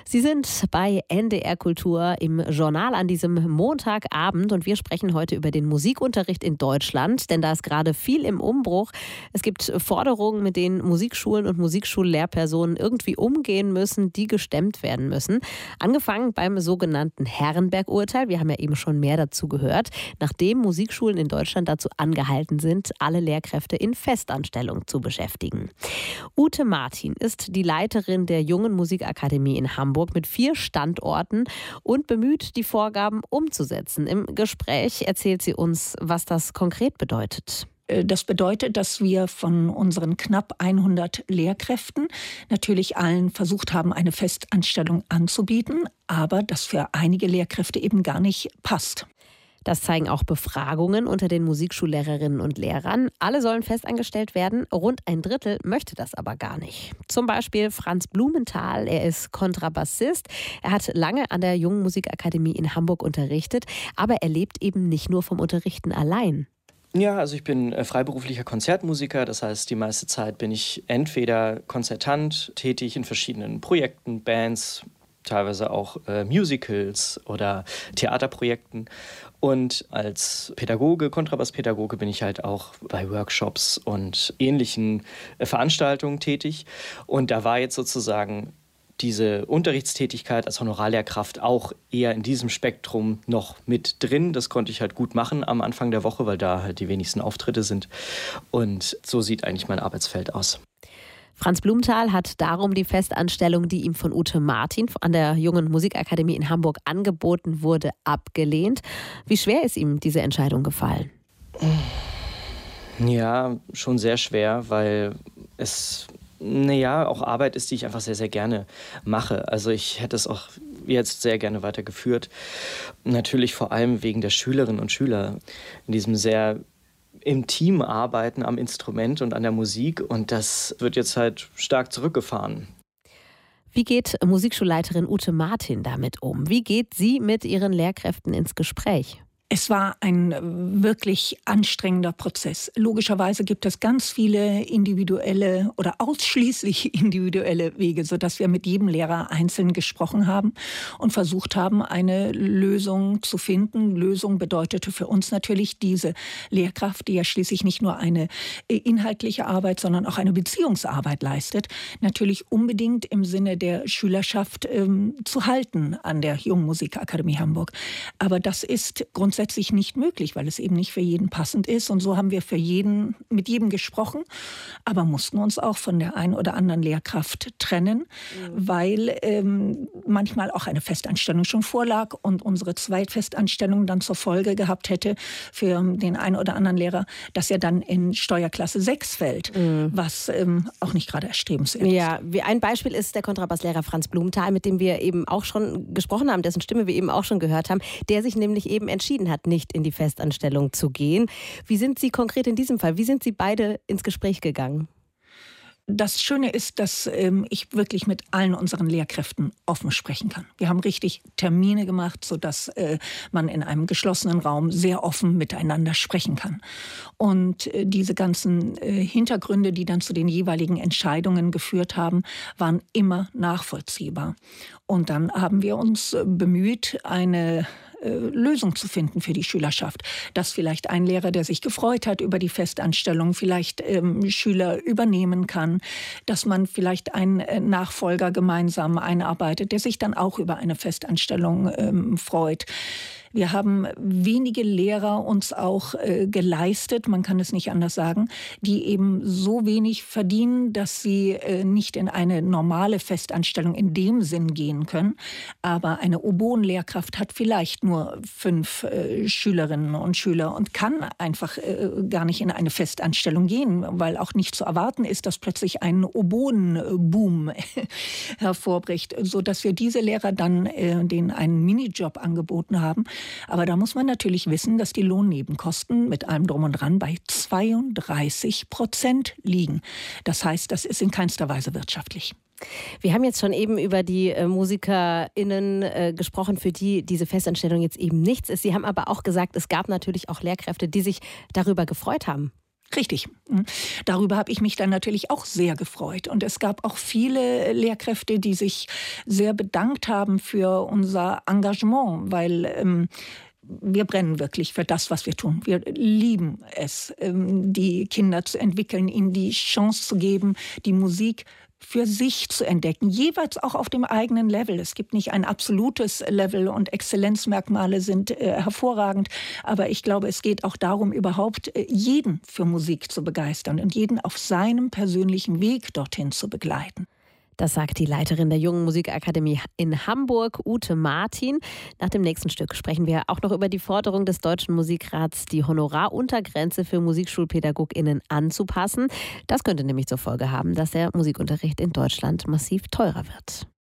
Sie sind bei NDR Kultur im Journal an diesem Montagabend und wir sprechen heute über den Musikunterricht in Deutschland, denn da ist gerade viel im Umbruch. Es gibt Forderungen, mit denen Musikschulen und Musikschullehrpersonen irgendwie umgehen müssen, die gestemmt werden müssen. Angefangen beim sogenannten Herrenberg-Urteil, wir haben ja eben schon mehr dazu gehört, nachdem Musikschulen in Deutschland dazu angehalten sind, alle Lehrkräfte in Festanstellung zu beschäftigen. Ute Martin ist die Leiterin der Jungen Musikakademie in Hamburg mit 4 Standorten und bemüht, die Vorgaben umzusetzen. Im Gespräch erzählt sie uns, was das konkret bedeutet. Das bedeutet, dass wir von unseren knapp 100 Lehrkräften natürlich allen versucht haben, eine Festanstellung anzubieten, aber das für einige Lehrkräfte eben gar nicht passt. Das zeigen auch Befragungen unter den Musikschullehrerinnen und Lehrern. Alle sollen festangestellt werden. Rund ein Drittel möchte das aber gar nicht. Zum Beispiel Franz Blumenthal. Er ist Kontrabassist. Er hat lange an der Jungen Musikakademie in Hamburg unterrichtet. Aber er lebt eben nicht nur vom Unterrichten allein. Ja, also ich bin freiberuflicher Konzertmusiker. Das heißt, die meiste Zeit bin ich entweder konzertant tätig in verschiedenen Projekten, Bands, teilweise auch Musicals oder Theaterprojekten. Und als Pädagoge, Kontrabasspädagoge, bin ich halt auch bei Workshops und ähnlichen Veranstaltungen tätig. Und da war jetzt sozusagen diese Unterrichtstätigkeit als Honorarlehrkraft auch eher in diesem Spektrum noch mit drin. Das konnte ich halt gut machen am Anfang der Woche, weil da halt die wenigsten Auftritte sind. Und so sieht eigentlich mein Arbeitsfeld aus. Franz Blumenthal hat darum die Festanstellung, die ihm von Ute Martin an der Jungen Musikakademie in Hamburg angeboten wurde, abgelehnt. Wie schwer ist ihm diese Entscheidung gefallen? Ja, schon sehr schwer, weil es auch Arbeit ist, die ich einfach sehr, sehr gerne mache. Also ich hätte es auch jetzt sehr gerne weitergeführt. Natürlich vor allem wegen der Schülerinnen und Schüler in diesem sehr im Team arbeiten am Instrument und an der Musik, und das wird jetzt halt stark zurückgefahren. Wie geht Musikschulleiterin Ute Martin damit um? Wie geht sie mit ihren Lehrkräften ins Gespräch? Es war ein wirklich anstrengender Prozess. Logischerweise gibt es ganz viele individuelle oder ausschließlich individuelle Wege, sodass wir mit jedem Lehrer einzeln gesprochen haben und versucht haben, eine Lösung zu finden. Lösung bedeutete für uns natürlich diese Lehrkraft, die ja schließlich nicht nur eine inhaltliche Arbeit, sondern auch eine Beziehungsarbeit leistet, natürlich unbedingt im Sinne der Schülerschaft zu halten an der Jungen Musikakademie Hamburg. Aber das ist grundsätzlich nicht möglich, weil es eben nicht für jeden passend ist. Und so haben wir mit jedem gesprochen, aber mussten uns auch von der einen oder anderen Lehrkraft trennen, weil manchmal auch eine Festanstellung schon vorlag und unsere Zweitfestanstellung dann zur Folge gehabt hätte für den einen oder anderen Lehrer, dass er dann in Steuerklasse 6 fällt, was auch nicht gerade erstrebenswert ist. Ja, ein Beispiel ist der Kontrabasslehrer Franz Blumenthal, mit dem wir eben auch schon gesprochen haben, dessen Stimme wir eben auch schon gehört haben, der sich nämlich eben entschieden hat, nicht in die Festanstellung zu gehen. Wie sind Sie konkret in diesem Fall? Wie sind Sie beide ins Gespräch gegangen? Das Schöne ist, dass ich wirklich mit allen unseren Lehrkräften offen sprechen kann. Wir haben richtig Termine gemacht, sodass man in einem geschlossenen Raum sehr offen miteinander sprechen kann. Und diese ganzen Hintergründe, die dann zu den jeweiligen Entscheidungen geführt haben, waren immer nachvollziehbar. Und dann haben wir uns bemüht, eine Lösung zu finden für die Schülerschaft. Dass vielleicht ein Lehrer, der sich gefreut hat über die Festanstellung, vielleicht Schüler übernehmen kann. Dass man vielleicht einen Nachfolger gemeinsam einarbeitet, der sich dann auch über eine Festanstellung freut. Wir haben wenige Lehrer uns auch geleistet, man kann es nicht anders sagen, die eben so wenig verdienen, dass sie nicht in eine normale Festanstellung in dem Sinn gehen können. Aber eine Oboenlehrkraft hat vielleicht nur 5 Schülerinnen und Schüler und kann einfach gar nicht in eine Festanstellung gehen, weil auch nicht zu erwarten ist, dass plötzlich ein Oboenboom hervorbricht, sodass wir diese Lehrer dann denen einen Minijob angeboten haben. Aber da muss man natürlich wissen, dass die Lohnnebenkosten mit allem Drum und Dran bei 32% liegen. Das heißt, das ist in keinster Weise wirtschaftlich. Wir haben jetzt schon eben über die MusikerInnen gesprochen, für die diese Festanstellung jetzt eben nichts ist. Sie haben aber auch gesagt, es gab natürlich auch Lehrkräfte, die sich darüber gefreut haben. Richtig. Darüber habe ich mich dann natürlich auch sehr gefreut. Und es gab auch viele Lehrkräfte, die sich sehr bedankt haben für unser Engagement, weil wir brennen wirklich für das, was wir tun. Wir lieben es, die Kinder zu entwickeln, ihnen die Chance zu geben, die Musik für sich zu entdecken, jeweils auch auf dem eigenen Level. Es gibt nicht ein absolutes Level und Exzellenzmerkmale sind hervorragend, aber ich glaube, es geht auch darum, überhaupt jeden für Musik zu begeistern und jeden auf seinem persönlichen Weg dorthin zu begleiten. Das sagt die Leiterin der Jungen Musikakademie in Hamburg, Ute Martin. Nach dem nächsten Stück sprechen wir auch noch über die Forderung des Deutschen Musikrats, die Honoraruntergrenze für MusikschulpädagogInnen anzupassen. Das könnte nämlich zur Folge haben, dass der Musikunterricht in Deutschland massiv teurer wird.